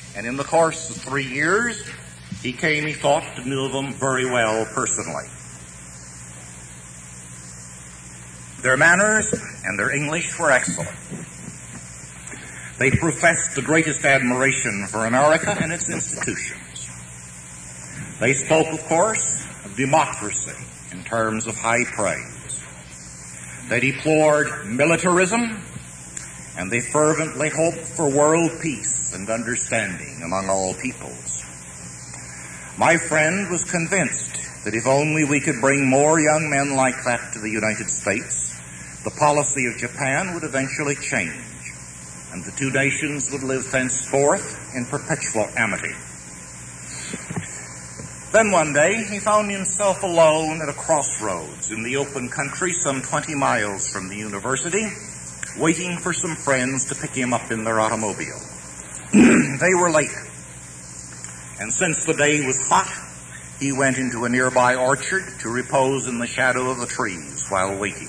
and in the course of 3 years, he came, he thought, to know them very well personally. Their manners and their English were excellent. They professed the greatest admiration for America and its institutions. They spoke, of course, of democracy in terms of high praise. They deplored militarism, and they fervently hoped for world peace and understanding among all peoples. My friend was convinced that if only we could bring more young men like that to the United States, the policy of Japan would eventually change, and the two nations would live thenceforth in perpetual amity. Then one day he found himself alone at a crossroads in the open country some 20 miles from the university, waiting for some friends to pick him up in their automobile. They were late, and since the day was hot, he went into a nearby orchard to repose in the shadow of the trees while waiting.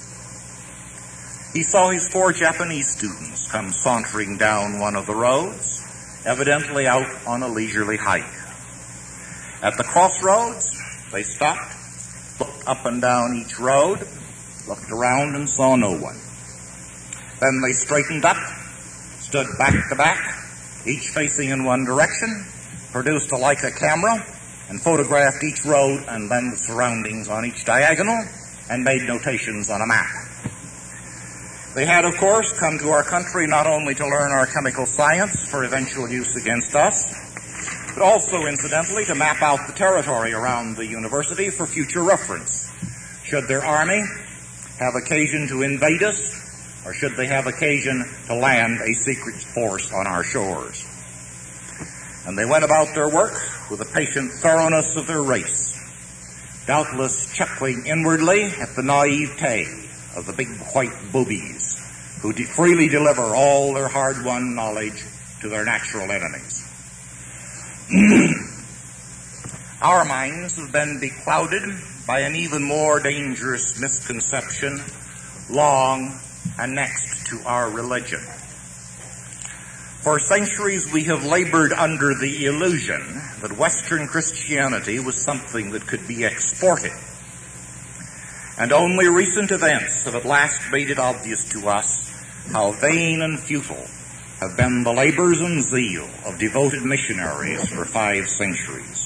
He saw his 4 Japanese students come sauntering down one of the roads, evidently out on a leisurely hike. At the crossroads, they stopped, looked up and down each road, looked around and saw no one. Then they straightened up, stood back to back, each facing in one direction, produced a Leica camera, and photographed each road and then the surroundings on each diagonal, and made notations on a map. They had, of course, come to our country not only to learn our chemical science for eventual use against us, but also, incidentally, to map out the territory around the university for future reference. Should their army have occasion to invade us, or should they have occasion to land a secret force on our shores? And they went about their work with the patient thoroughness of their race, doubtless chuckling inwardly at the naivete of the big white boobies who freely deliver all their hard-won knowledge to their natural enemies. Our minds have been beclouded by an even more dangerous misconception long annexed to our religion. For centuries we have labored under the illusion that Western Christianity was something that could be exported. And only recent events have at last made it obvious to us how vain and futile have been the labors and zeal of devoted missionaries for 5 centuries.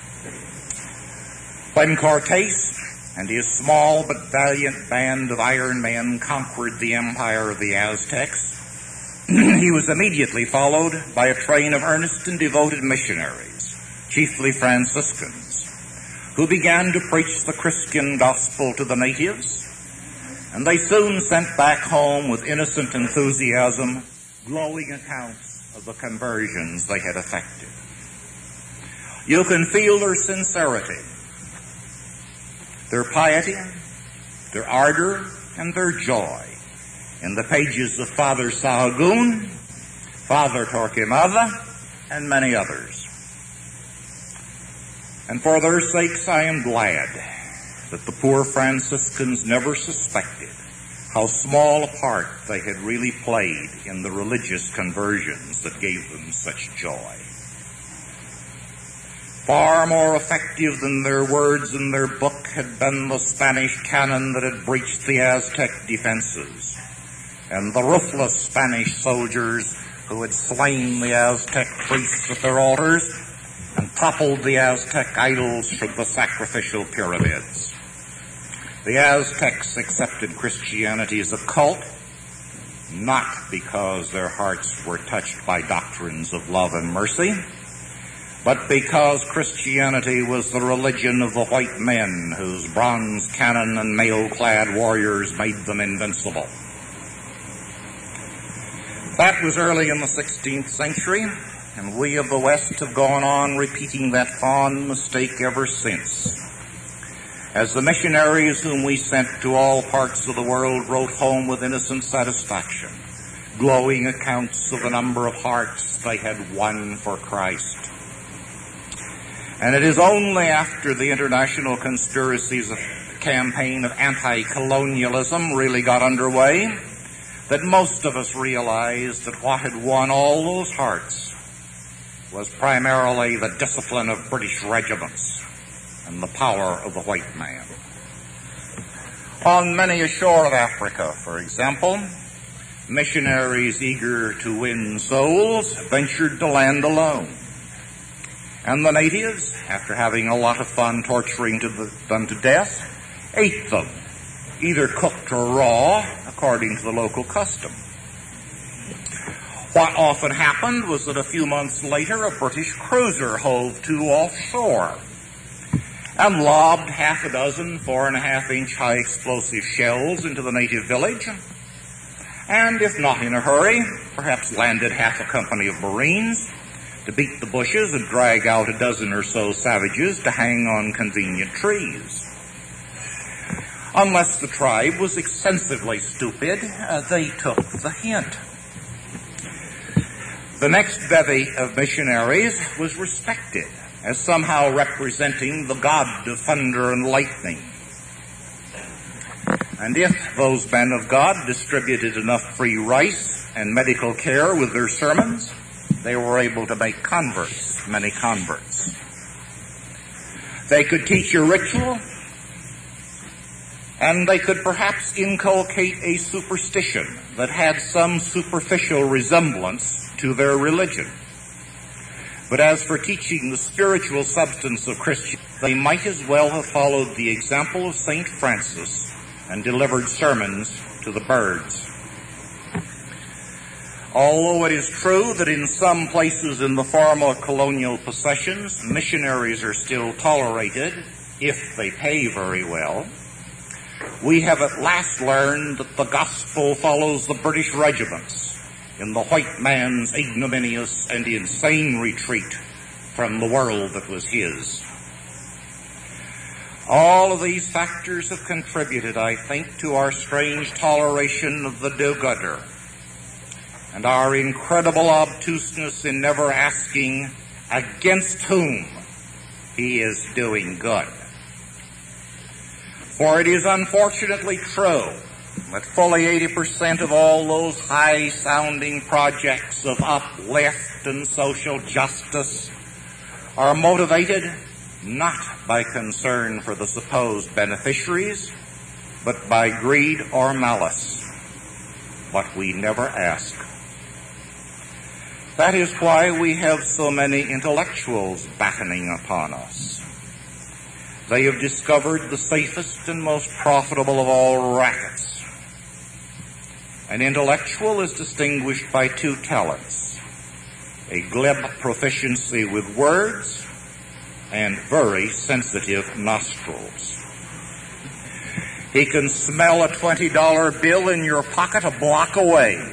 When Cortes and his small but valiant band of iron men conquered the empire of the Aztecs, he was immediately followed by a train of earnest and devoted missionaries, chiefly Franciscans, who began to preach the Christian gospel to the natives, and they soon sent back home with innocent enthusiasm glowing accounts of the conversions they had effected. You can feel their sincerity, their piety, their ardor, and their joy in the pages of Father Sahagún, Father Torquemada, and many others. And for their sakes I am glad that the poor Franciscans never suspected how small a part they had really played in the religious conversions that gave them such joy. Far more effective than their words in their book had been the Spanish cannon that had breached the Aztec defenses, and the ruthless Spanish soldiers who had slain the Aztec priests at their altars and toppled the Aztec idols from the sacrificial pyramids. The Aztecs accepted Christianity as a cult, not because their hearts were touched by doctrines of love and mercy, but because Christianity was the religion of the white men whose bronze cannon and mail-clad warriors made them invincible. That was early in the 16th century, and we of the West have gone on repeating that fond mistake ever since. As the missionaries whom we sent to all parts of the world wrote home with innocent satisfaction, glowing accounts of the number of hearts they had won for Christ. And it is only after the international conspiracies campaign of anti-colonialism really got underway that most of us realized that what had won all those hearts was primarily the discipline of British regiments and the power of the white man. On many a shore of Africa, for example, missionaries eager to win souls ventured to land alone. And the natives, after having a lot of fun torturing them to death, ate them, either cooked or raw, according to the local custom. What often happened was that a few months later a British cruiser hove to offshore and lobbed half a dozen 4.5-inch high explosive shells into the native village, and if not in a hurry, perhaps landed half a company of Marines to beat the bushes and drag out a dozen or so savages to hang on convenient trees. Unless the tribe was extensively stupid, they took the hint. The next bevy of missionaries was respected as somehow representing the god of thunder and lightning. And if those men of God distributed enough free rice and medical care with their sermons, they were able to make converts, many converts. They could teach a ritual, and they could perhaps inculcate a superstition that had some superficial resemblance to their religion. But as for teaching the spiritual substance of Christianity, they might as well have followed the example of St. Francis and delivered sermons to the birds. Although it is true that in some places in the former colonial possessions, missionaries are still tolerated if they pay very well, we have at last learned that the gospel follows the British regiments in the white man's ignominious and insane retreat from the world that was his. All of these factors have contributed, I think, to our strange toleration of the do-gooder and our incredible obtuseness in never asking against whom he is doing good. For it is unfortunately true that fully 80% of all those high-sounding projects of uplift and social justice are motivated not by concern for the supposed beneficiaries, but by greed or malice. But we never ask. That is why we have so many intellectuals battening upon us. They have discovered the safest and most profitable of all rackets. An intellectual is distinguished by two talents: a glib proficiency with words and very sensitive nostrils. He can smell a $20 bill in your pocket a block away.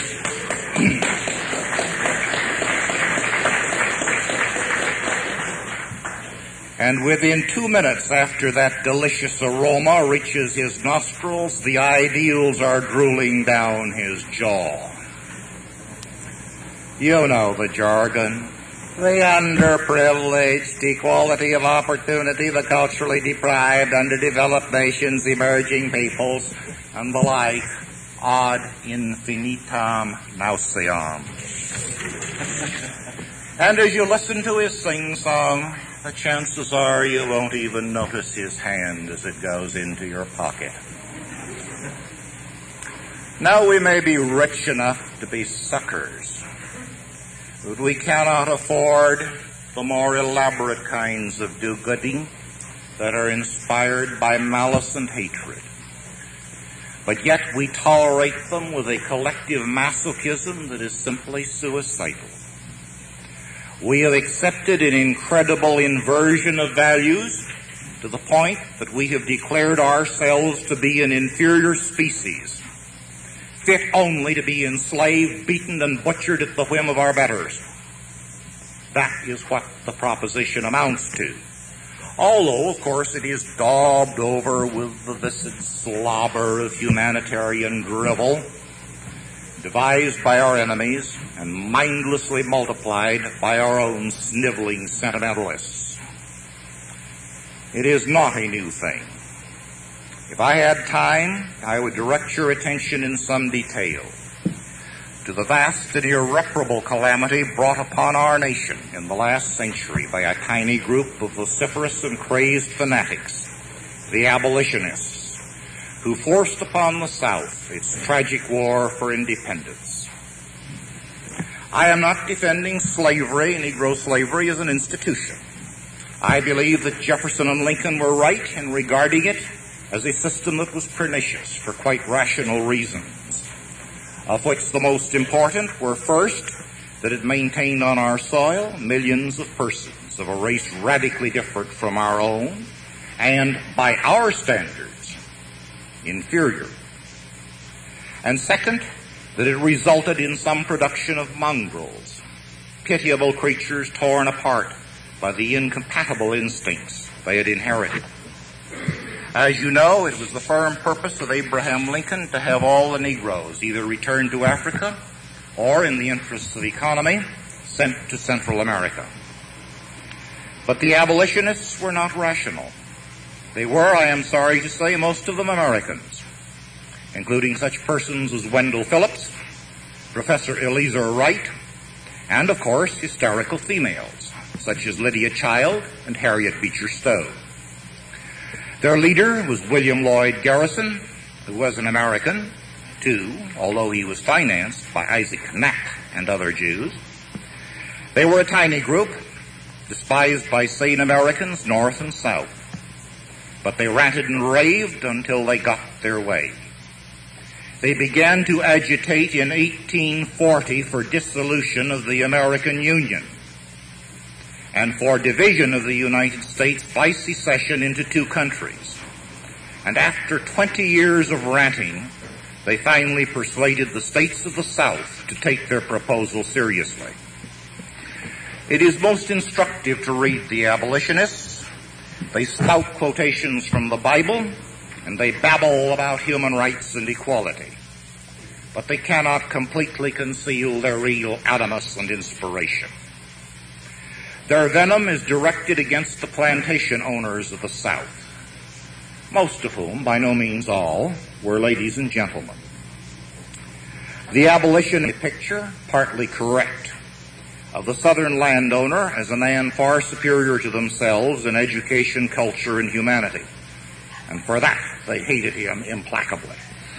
And within 2 minutes after that delicious aroma reaches his nostrils, the ideals are drooling down his jaw. You know the jargon. The underprivileged, equality of opportunity, the culturally deprived, underdeveloped nations, emerging peoples, and the like, ad infinitum nauseam. And as you listen to his sing-song, the chances are you won't even notice his hand as it goes into your pocket. Now we may be rich enough to be suckers, but we cannot afford the more elaborate kinds of do-gooding that are inspired by malice and hatred. But yet we tolerate them with a collective masochism that is simply suicidal. We have accepted an incredible inversion of values to the point that we have declared ourselves to be an inferior species, fit only to be enslaved, beaten, and butchered at the whim of our betters. That is what the proposition amounts to. Although, of course, it is daubed over with the viscid slobber of humanitarian drivel, devised by our enemies and mindlessly multiplied by our own sniveling sentimentalists. It is not a new thing. If I had time, I would direct your attention in some detail to the vast and irreparable calamity brought upon our nation in the last century by a tiny group of vociferous and crazed fanatics, the abolitionists, who forced upon the South its tragic war for independence. I am not defending slavery, Negro slavery, as an institution. I believe that Jefferson and Lincoln were right in regarding it as a system that was pernicious for quite rational reasons, of which the most important were, first, that it maintained on our soil millions of persons of a race radically different from our own, and by our standards, inferior. And second, that it resulted in some production of mongrels, pitiable creatures torn apart by the incompatible instincts they had inherited. As you know, it was the firm purpose of Abraham Lincoln to have all the Negroes either returned to Africa or, in the interests of economy, sent to Central America. But the abolitionists were not rational. They were, I am sorry to say, most of them Americans, including such persons as Wendell Phillips, Professor Eleazar Wright, and, of course, hysterical females, such as Lydia Child and Harriet Beecher Stowe. Their leader was William Lloyd Garrison, who was an American, too, although he was financed by Isaac Knapp and other Jews. They were a tiny group, despised by sane Americans north and south. But they ranted and raved until they got their way. They began to agitate in 1840 for dissolution of the American Union and for division of the United States by secession into two countries. And after 20 years of ranting, they finally persuaded the states of the South to take their proposal seriously. It is most instructive to read the abolitionists. They spout quotations from the Bible, and they babble about human rights and equality. But they cannot completely conceal their real animus and inspiration. Their venom is directed against the plantation owners of the South, most of whom, by no means all, were ladies and gentlemen. The abolition picture, partly correct, of the Southern landowner as a man far superior to themselves in education, culture, and humanity. And for that, they hated him implacably.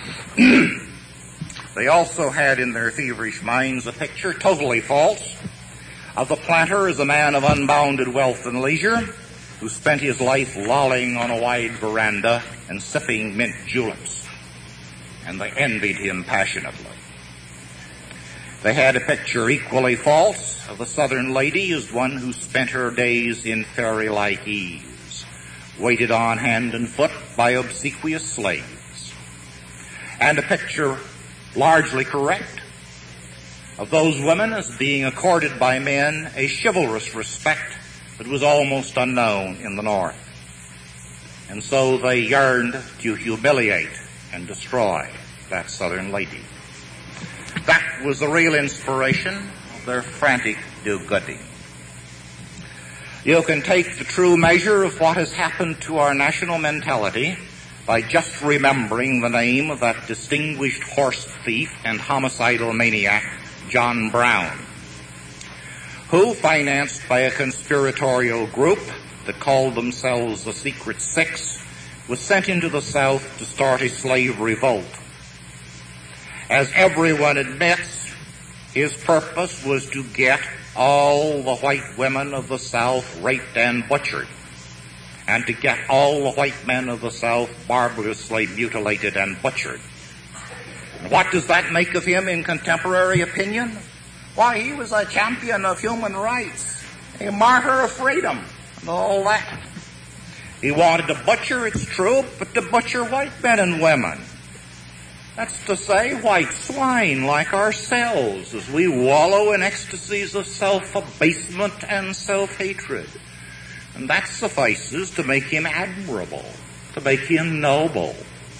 They also had in their feverish minds a picture, totally false, of the planter as a man of unbounded wealth and leisure, who spent his life lolling on a wide veranda and sipping mint juleps. And they envied him passionately. They had a picture equally false of the Southern lady as one who spent her days in fairy-like ease, waited on hand and foot by obsequious slaves. And a picture largely correct of those women as being accorded by men a chivalrous respect that was almost unknown in the North. And so they yearned to humiliate and destroy that Southern lady. That was the real inspiration of their frantic do-gooding. You can take the true measure of what has happened to our national mentality by just remembering the name of that distinguished horse thief and homicidal maniac, John Brown, who, financed by a conspiratorial group that called themselves the Secret Six, was sent into the South to start a slave revolt. As everyone admits, his purpose was to get all the white women of the South raped and butchered, and to get all the white men of the South barbarously mutilated and butchered. And what does that make of him in contemporary opinion? Why, he was a champion of human rights, a martyr of freedom, and all that. He wanted to butcher, it's true, but to butcher white men and women. That's to say, white swine like ourselves, as we wallow in ecstasies of self-abasement and self-hatred. And that suffices to make him admirable, to make him noble.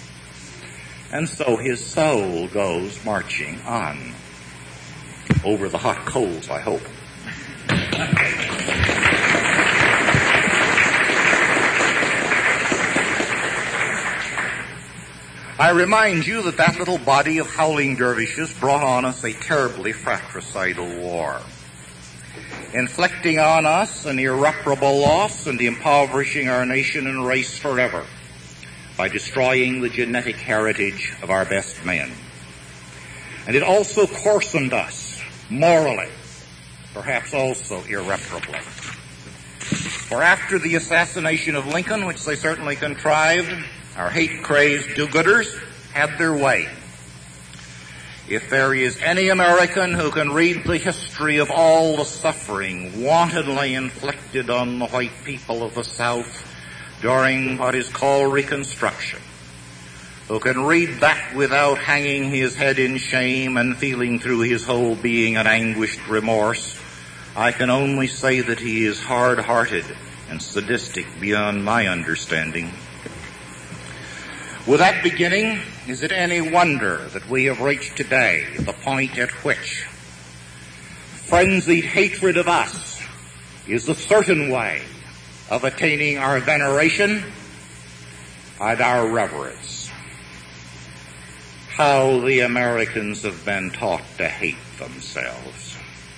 And so his soul goes marching on. Over the hot coals, I hope. I remind you that that little body of howling dervishes brought on us a terribly fratricidal war, inflicting on us an irreparable loss and impoverishing our nation and race forever by destroying the genetic heritage of our best men. And it also coarsened us morally, perhaps also irreparably. For after the assassination of Lincoln, which they certainly contrived, our hate-crazed do-gooders had their way. If there is any American who can read the history of all the suffering wantonly inflicted on the white people of the South during what is called Reconstruction, who can read that without hanging his head in shame and feeling through his whole being an anguished remorse, I can only say that he is hard-hearted and sadistic beyond my understanding. With that beginning, is it any wonder that we have reached today the point at which frenzied hatred of us is a certain way of attaining our veneration and our reverence? How the Americans have been taught to hate themselves.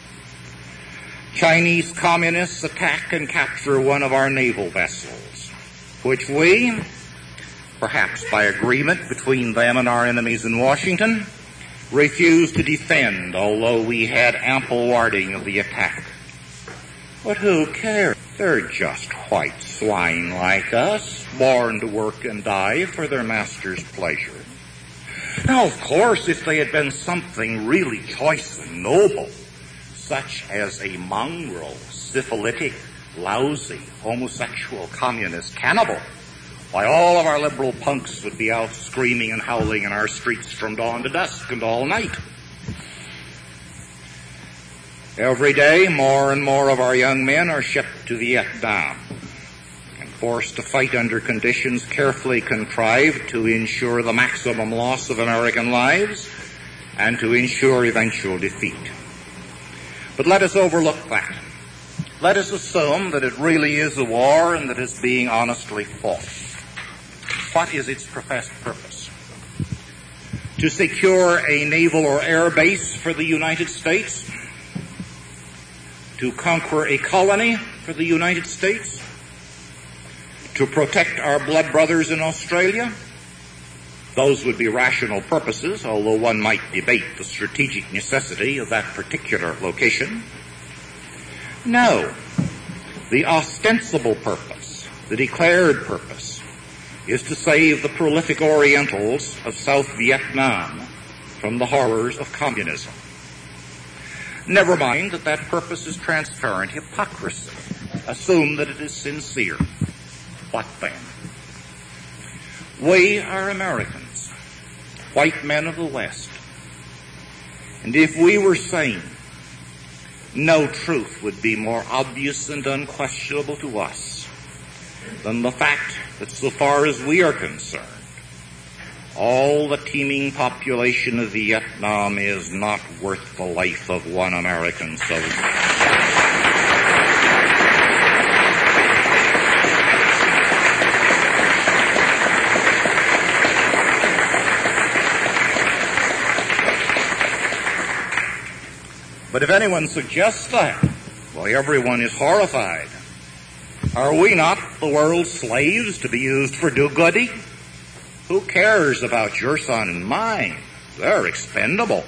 Chinese communists attack and capture one of our naval vessels, which we, perhaps by agreement between them and our enemies in Washington, refused to defend, although we had ample warning of the attack. But who cares? They're just white swine like us, born to work and die for their master's pleasure. Now, of course, if they had been something really choice and noble, such as a mongrel, syphilitic, lousy, homosexual, communist cannibal, why, all of our liberal punks would be out screaming and howling in our streets from dawn to dusk and all night. Every day, more and more of our young men are shipped to Vietnam and forced to fight under conditions carefully contrived to ensure the maximum loss of American lives and to ensure eventual defeat. But let us overlook that. Let us assume that it really is a war and that it's being honestly fought. What is its professed purpose? To secure a naval or air base for the United States? To conquer a colony for the United States? To protect our blood brothers in Australia? Those would be rational purposes, although one might debate the strategic necessity of that particular location. No. The ostensible purpose, the declared purpose, is to save the prolific Orientals of South Vietnam from the horrors of communism. Never mind that that purpose is transparent hypocrisy. Assume that it is sincere. What then? We are Americans, white men of the West. And if we were sane, no truth would be more obvious and unquestionable to us than the fact that so far as we are concerned, all the teeming population of Vietnam is not worth the life of one American soldier. But if anyone suggests that, well, everyone is horrified. Are we not the world's slaves to be used for do-goody? Who cares about your son and mine? They're expendable.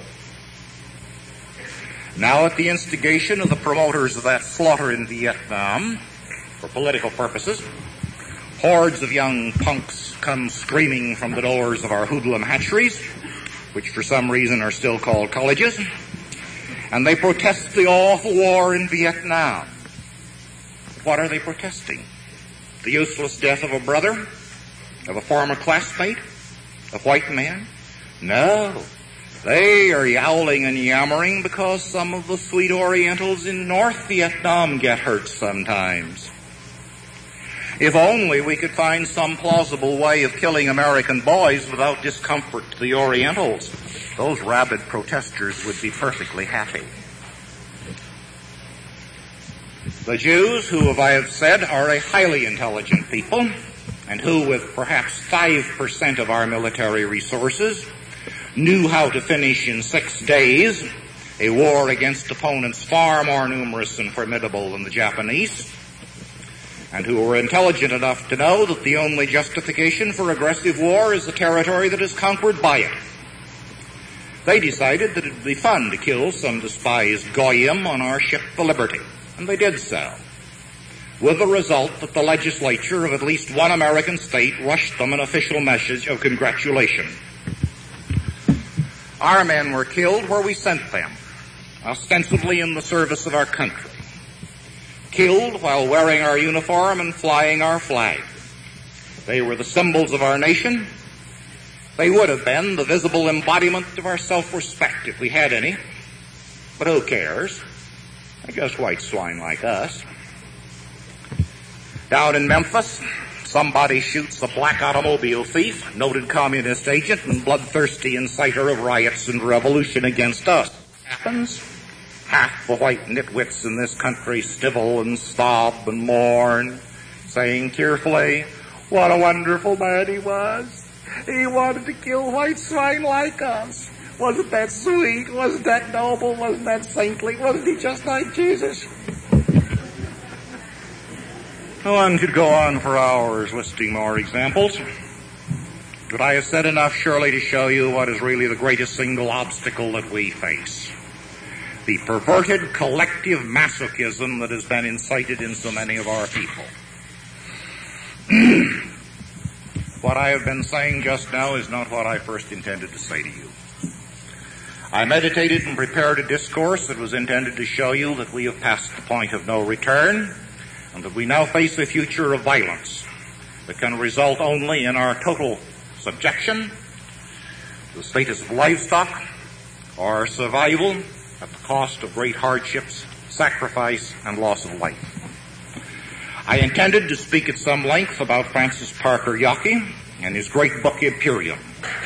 Now, at the instigation of the promoters of that slaughter in Vietnam, for political purposes, hordes of young punks come screaming from the doors of our hoodlum hatcheries, which for some reason are still called colleges, and they protest the awful war in Vietnam. What are they protesting? The useless death of a brother? Of a former classmate? A white man? No. They are yowling and yammering because some of the sweet Orientals in North Vietnam get hurt sometimes. If only we could find some plausible way of killing American boys without discomfort to the Orientals, those rabid protesters would be perfectly happy. The Jews, who, as I have said, are a highly intelligent people, and who, with perhaps 5% of our military resources, knew how to finish in 6 days a war against opponents far more numerous and formidable than the Japanese, and who were intelligent enough to know that the only justification for aggressive war is the territory that is conquered by it. They decided that it would be fun to kill some despised goyim on our ship, the Liberty, and they did so, with the result that the legislature of at least one American state rushed them an official message of congratulation. Our men were killed where we sent them, ostensibly in the service of our country, killed while wearing our uniform and flying our flag. They were the symbols of our nation. They would have been the visible embodiment of our self-respect if we had any. But who cares? I guess white swine like us. Down in Memphis, somebody shoots a black automobile thief, noted communist agent, and bloodthirsty inciter of riots and revolution against us. What happens? Half the white nitwits in this country stivel and sob and mourn, saying tearfully, what a wonderful man he was. He wanted to kill white swine like us. Wasn't that sweet? Wasn't that noble? Wasn't that saintly? Wasn't he just like Jesus? One could go on for hours listing more examples, but I have said enough surely to show you what is really the greatest single obstacle that we face. The perverted collective masochism that has been incited in so many of our people. What I have been saying just now is not what I first intended to say to you. I meditated and prepared a discourse that was intended to show you that we have passed the point of no return, and that we now face a future of violence that can result only in our total subjection to the status of livestock, or survival at the cost of great hardships, sacrifice, and loss of life. I intended to speak at some length about Francis Parker Yockey and his great book, Imperium.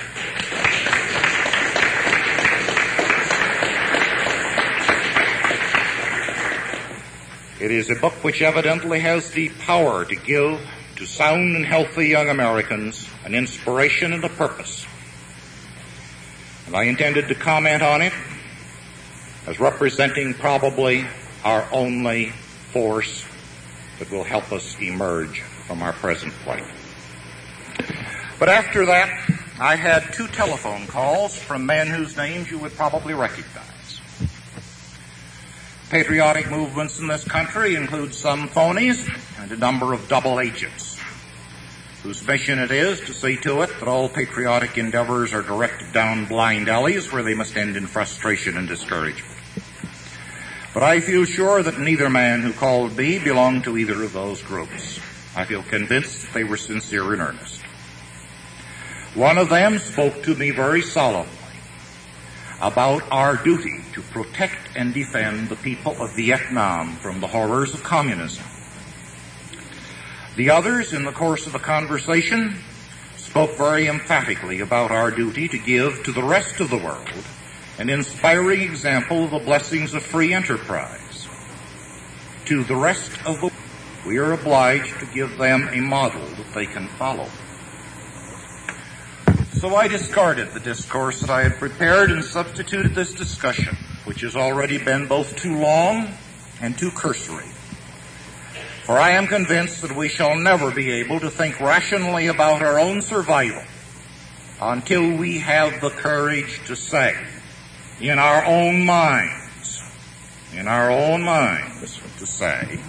It is a book which evidently has the power to give to sound and healthy young Americans an inspiration and a purpose. And I intended to comment on it as representing probably our only force that will help us emerge from our present plight. But after that, I had 2 telephone calls from men whose names you would probably recognize. Patriotic movements in this country include some phonies and a number of double agents, whose mission it is to see to it that all patriotic endeavors are directed down blind alleys where they must end in frustration and discouragement. But I feel sure that neither man who called me belonged to either of those groups. I feel convinced that they were sincere in earnest. One of them spoke to me very solemnly about our duty to protect and defend the people of Vietnam from the horrors of communism. The others, in the course of the conversation, spoke very emphatically about our duty to give to the rest of the world an inspiring example of the blessings of free enterprise. To the rest of the world, we are obliged to give them a model that they can follow. So I discarded the discourse that I had prepared and substituted this discussion, which has already been both too long and too cursory. For I am convinced that we shall never be able to think rationally about our own survival until we have the courage to say, in our own minds, to say,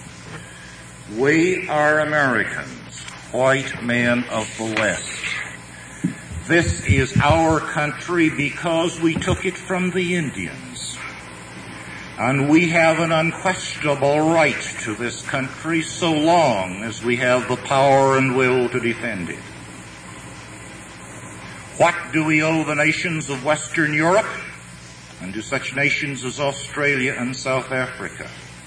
we are Americans, white men of the West. This is our country because we took it from the Indians. And we have an unquestionable right to this country so long as we have the power and will to defend it. What do we owe the nations of Western Europe and to such nations as Australia and South Africa?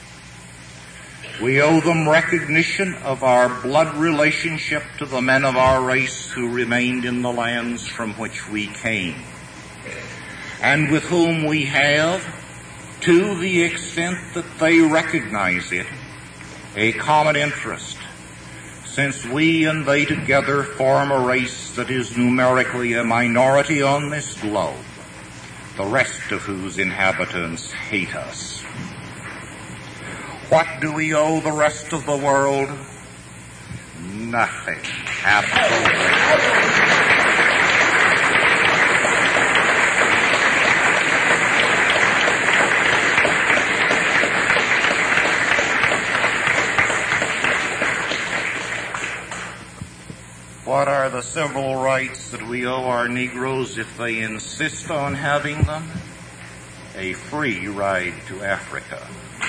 We owe them recognition of our blood relationship to the men of our race who remained in the lands from which we came, and with whom we have, to the extent that they recognize it, a common interest, since we and they together form a race that is numerically a minority on this globe, the rest of whose inhabitants hate us. What do we owe the rest of the world? Nothing. Absolutely. What are the civil rights that we owe our Negroes if they insist on having them? A free ride to Africa.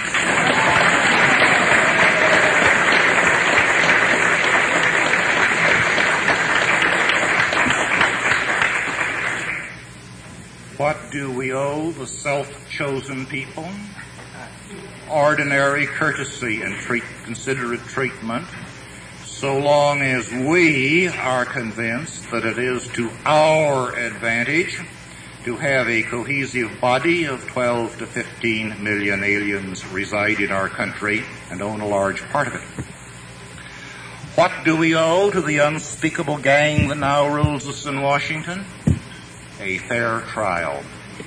What do we owe the self-chosen people? Ordinary courtesy and considerate treatment, so long as we are convinced that it is to our advantage to have a cohesive body of 12 to 15 million aliens reside in our country and own a large part of it. What do we owe to the unspeakable gang that now rules us in Washington? A fair trial.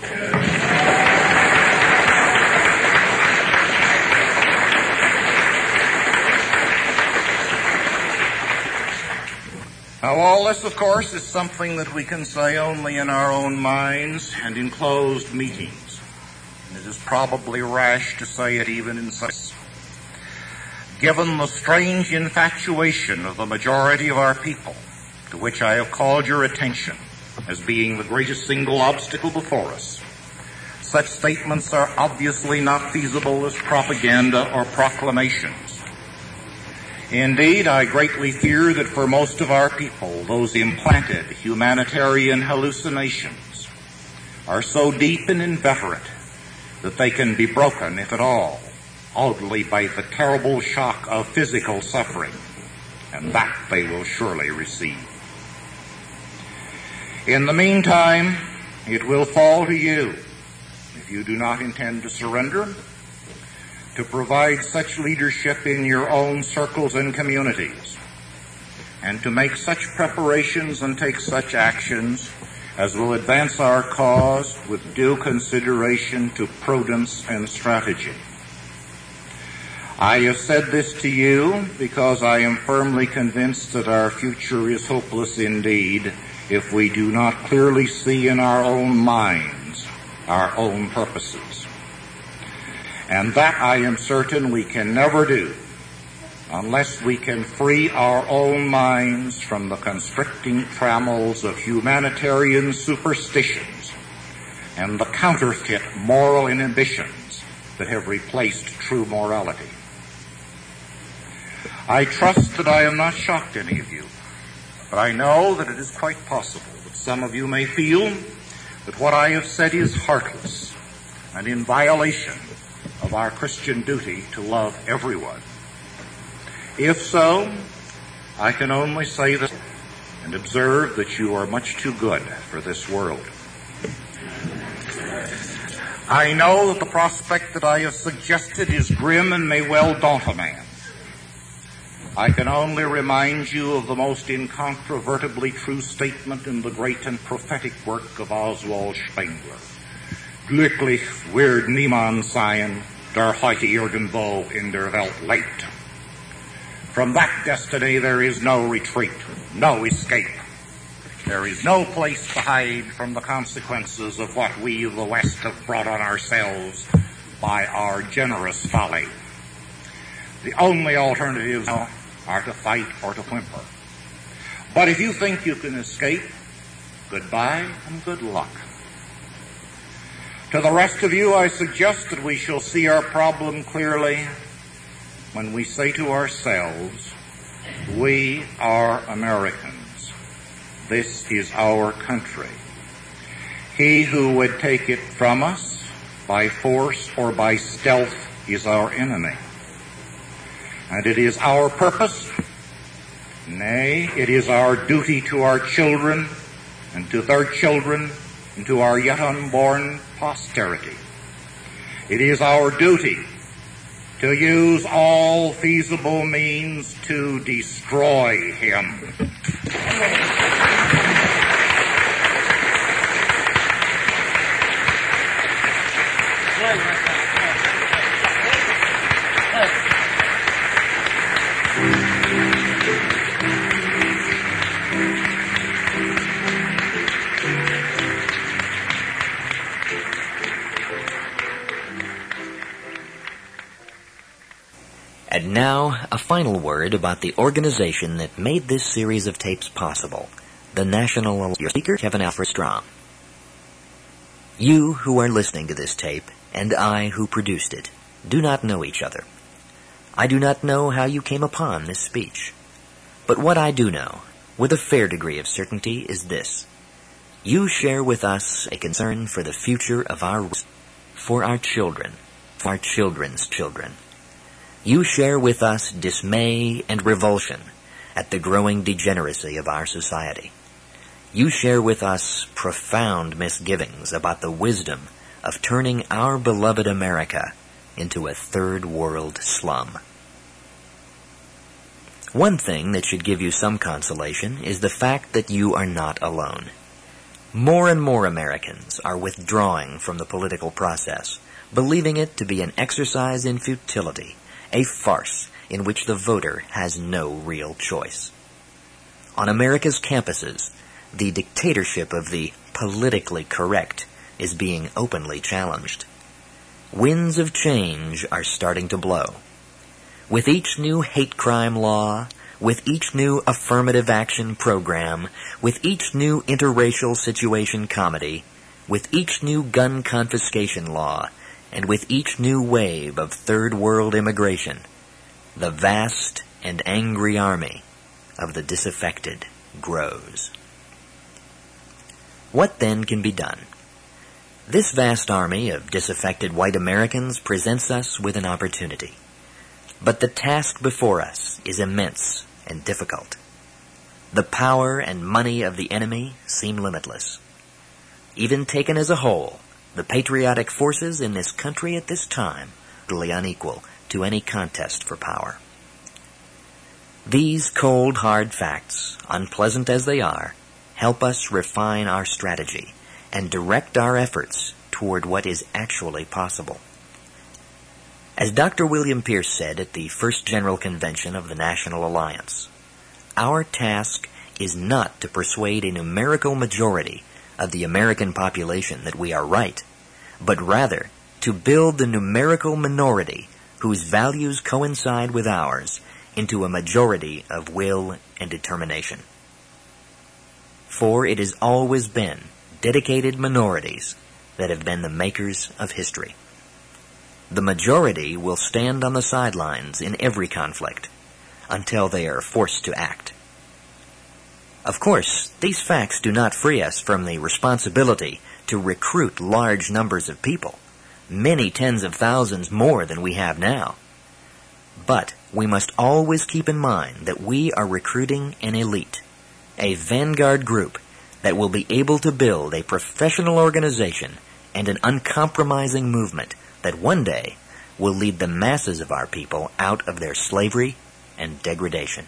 Now, all this, of course, is something that we can say only in our own minds and in closed meetings. And it is probably rash to say it even in such. Given the strange infatuation of the majority of our people, to which I have called your attention as being the greatest single obstacle before us, such statements are obviously not feasible as propaganda or proclamations. Indeed, I greatly fear that for most of our people, those implanted humanitarian hallucinations are so deep and inveterate that they can be broken, if at all, only by the terrible shock of physical suffering, and that they will surely receive. In the meantime, it will fall to you, if you do not intend to surrender, to provide such leadership in your own circles and communities, and to make such preparations and take such actions as will advance our cause with due consideration to prudence and strategy. I have said this to you because I am firmly convinced that our future is hopeless indeed if we do not clearly see in our own minds our own purposes. And that I am certain we can never do unless we can free our own minds from the constricting trammels of humanitarian superstitions and the counterfeit moral inhibitions that have replaced true morality. I trust that I have not shocked any of you, but I know that it is quite possible that some of you may feel that what I have said is heartless and in violation of our Christian duty to love everyone. If so, I can only say this and observe that you are much too good for this world. I know that the prospect that I have suggested is grim and may well daunt a man. I can only remind you of the most incontrovertibly true statement in the great and prophetic work of Oswald Spengler. Glücklich wird niemand sein, der heute irgendwo in der Welt lebt. From that destiny there is no retreat, no escape. There is no place to hide from the consequences of what we of the West have brought on ourselves by our generous folly. The only alternatives are to fight or to whimper. But if you think you can escape, goodbye and good luck. To the rest of you, I suggest that we shall see our problem clearly when we say to ourselves, we are Americans. This is our country. He who would take it from us by force or by stealth is our enemy. And it is our purpose, nay, it is our duty to our children and to their children and to our yet unborn posterity. It is our duty to use all feasible means to destroy him. And now, a final word about the organization that made this series of tapes possible, the National Your speaker, Kevin Alfred Strong. You who are listening to this tape, and I who produced it, do not know each other. I do not know how you came upon this speech. But what I do know, with a fair degree of certainty, is this. You share with us a concern for the future of our race, for our children, for our children's children. You share with us dismay and revulsion at the growing degeneracy of our society. You share with us profound misgivings about the wisdom of turning our beloved America into a third world slum. One thing that should give you some consolation is the fact that you are not alone. More and more Americans are withdrawing from the political process, believing it to be an exercise in futility, a farce in which the voter has no real choice. On America's campuses, the dictatorship of the politically correct is being openly challenged. Winds of change are starting to blow. With each new hate crime law, with each new affirmative action program, with each new interracial situation comedy, with each new gun confiscation law, and with each new wave of third world immigration, the vast and angry army of the disaffected grows. What then can be done? This vast army of disaffected white Americans presents us with an opportunity. But the task before us is immense and difficult. The power and money of the enemy seem limitless. Even taken as a whole, the patriotic forces in this country at this time are totally unequal to any contest for power. These cold, hard facts, unpleasant as they are, help us refine our strategy and direct our efforts toward what is actually possible. As Dr. William Pierce said at the first General Convention of the National Alliance, our task is not to persuade a numerical majority of the American population that we are right, but rather to build the numerical minority whose values coincide with ours into a majority of will and determination. For it has always been dedicated minorities that have been the makers of history. The majority will stand on the sidelines in every conflict until they are forced to act. Of course, these facts do not free us from the responsibility to recruit large numbers of people, many tens of thousands more than we have now. But we must always keep in mind that we are recruiting an elite, a vanguard group that will be able to build a professional organization and an uncompromising movement that one day will lead the masses of our people out of their slavery and degradation.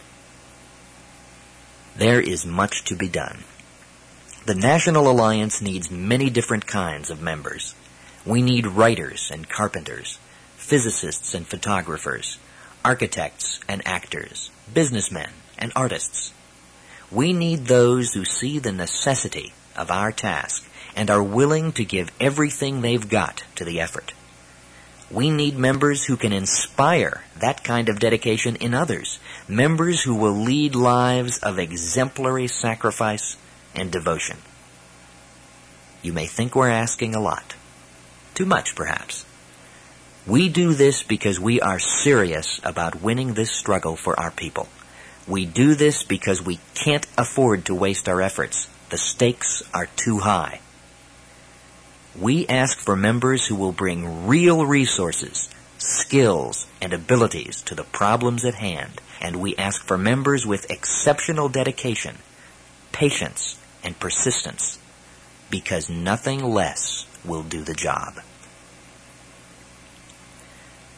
There is much to be done. The National Alliance needs many different kinds of members. We need writers and carpenters, physicists and photographers, architects and actors, businessmen and artists. We need those who see the necessity of our task and are willing to give everything they've got to the effort. We need members who can inspire that kind of dedication in others, members who will lead lives of exemplary sacrifice and devotion. You may think we're asking a lot. Too much, perhaps. We do this because we are serious about winning this struggle for our people. We do this because we can't afford to waste our efforts. The stakes are too high. We ask for members who will bring real resources, skills, and abilities to the problems at hand, and we ask for members with exceptional dedication, patience, and persistence, because nothing less will do the job.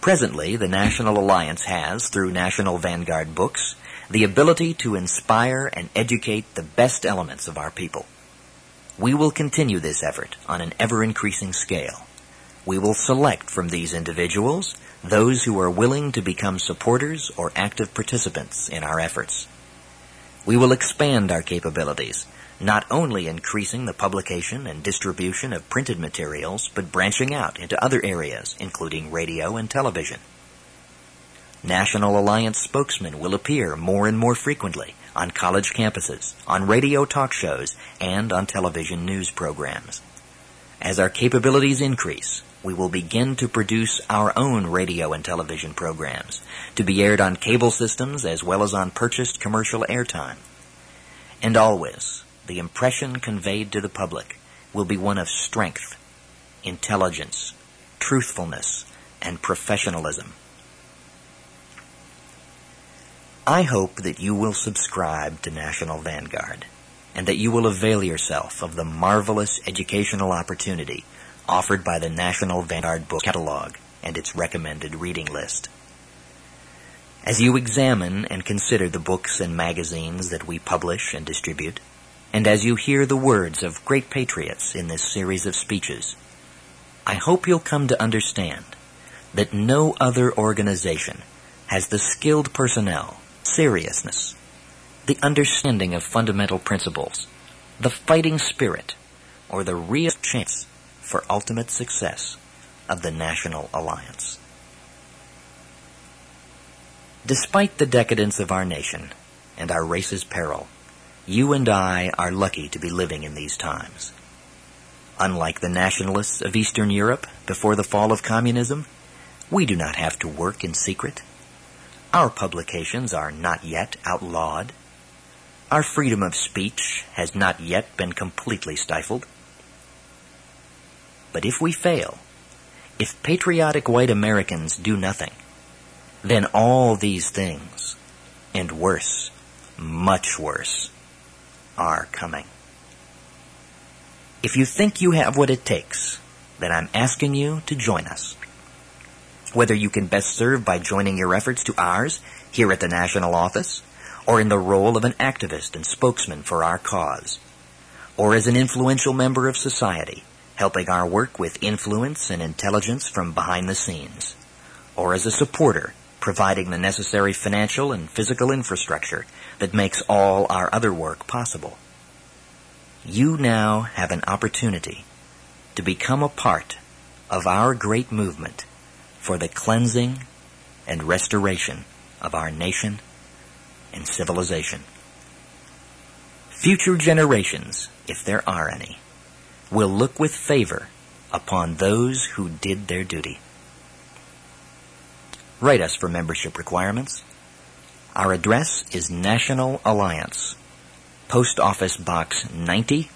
Presently, the National Alliance has, through National Vanguard Books, the ability to inspire and educate the best elements of our people. We will continue this effort on an ever-increasing scale. We will select from these individuals those who are willing to become supporters or active participants in our efforts. We will expand our capabilities, not only increasing the publication and distribution of printed materials, but branching out into other areas, including radio and television. National Alliance spokesmen will appear more and more frequently on college campuses, on radio talk shows, and on television news programs. As our capabilities increase, we will begin to produce our own radio and television programs, to be aired on cable systems as well as on purchased commercial airtime. And always, the impression conveyed to the public will be one of strength, intelligence, truthfulness, and professionalism. I hope that you will subscribe to National Vanguard, and that you will avail yourself of the marvelous educational opportunity offered by the National Vanguard Book Catalog and its recommended reading list. As you examine and consider the books and magazines that we publish and distribute, and as you hear the words of great patriots in this series of speeches, I hope you'll come to understand that no other organization has the skilled personnel, seriousness, the understanding of fundamental principles, the fighting spirit, or the real chance for ultimate success of the National Alliance. Despite the decadence of our nation and our race's peril, you and I are lucky to be living in these times. Unlike the nationalists of Eastern Europe before the fall of communism, we do not have to work in secret. Our publications are not yet outlawed. Our freedom of speech has not yet been completely stifled. But if we fail, if patriotic white Americans do nothing, then all these things, and worse, much worse, are coming. If you think you have what it takes, then I'm asking you to join us. Whether you can best serve by joining your efforts to ours here at the National Office, or in the role of an activist and spokesman for our cause, or as an influential member of society, helping our work with influence and intelligence from behind the scenes, or as a supporter, providing the necessary financial and physical infrastructure that makes all our other work possible. You now have an opportunity to become a part of our great movement for the cleansing and restoration of our nation and civilization. Future generations, if there are any, will look with favor upon those who did their duty. Write us for membership requirements. Our address is National Alliance, Post Office Box 90,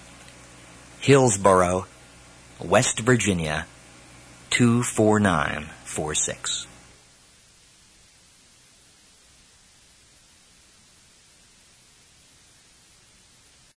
Hillsboro, West Virginia, 24946.